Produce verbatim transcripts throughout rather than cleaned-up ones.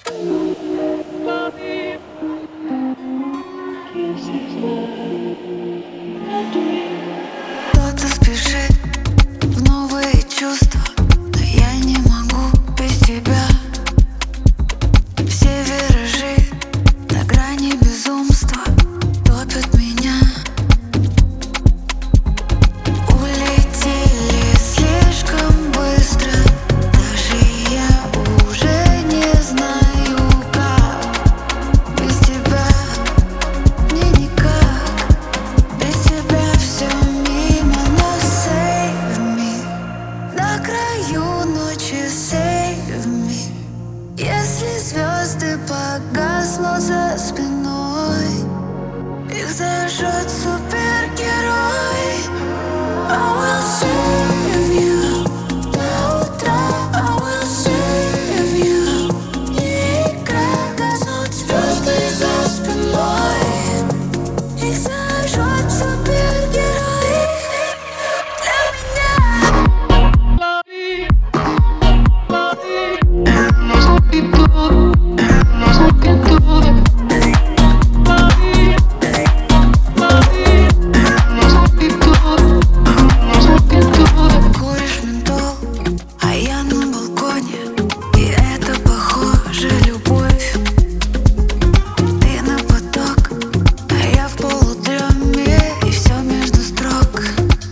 Кто-то спешит в новые чувства, но я не могу без тебя. Все виражи на грани безумства топят меня. Улетели слишком быстро, даже я уже не знаю как. Без тебя мне никак, без тебя все мимо. Но save me, на краю ночи save me. Если звезды погаснут за спиной, их зажжет супергерой. I will save you до утра. I will save you. Не играй, гаснут звезды за спиной, их зажжет супергерой. Для меня куришь ментол, а я на балконе, и это похоже любовь. Ты на поток, а я в полудреме, и все между строк.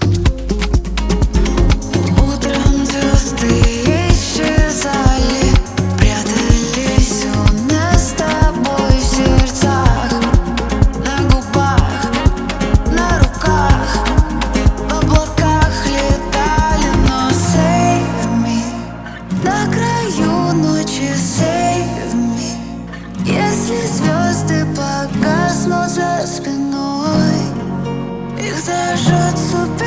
Утром звезды исчезали, прятались у нас с тобой в сердцах, на губах, на руках, в облаках летали. Но save me, на краю ночи save me. Если звезды погаснут за спиной, их зажжет супер